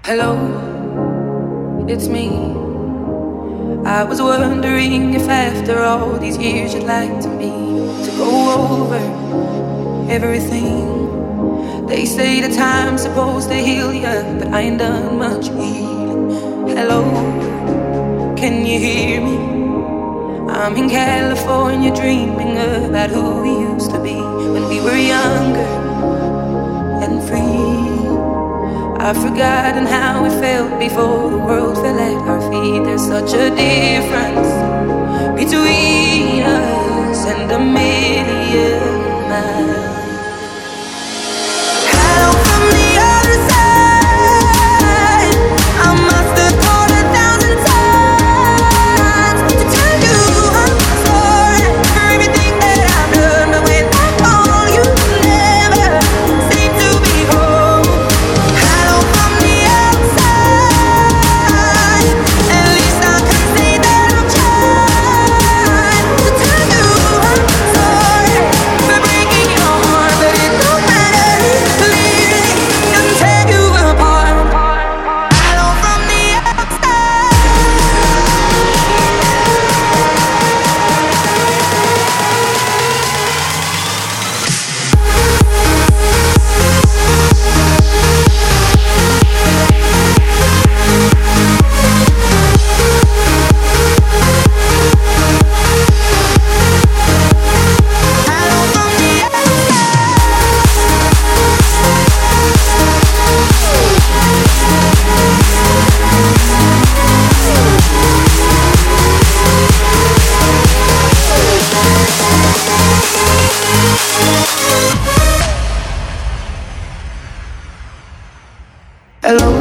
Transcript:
Hello, it's me. I was wondering if after all these years you'd like to me to go over everything. They say the time's supposed to heal ya, but I ain't done much healing. Hello, can you hear me? I'm in California dreaming about who we used to be when we were younger and free. I've forgotten how we felt before the world fell at our feet. There's such a difference between us and a million miles. Hello from the other side. I must have called 1,000 times to tell you I'm sorry for everything that I've done. But when I call, you never seem to be home. Hello from the outside. At least I can say that I'm trying to tell you I'm sorry for breaking your heart. But it don't matter, believe me, doesn't tear you apart. Hello from the outside. Hello from the outside. Hello.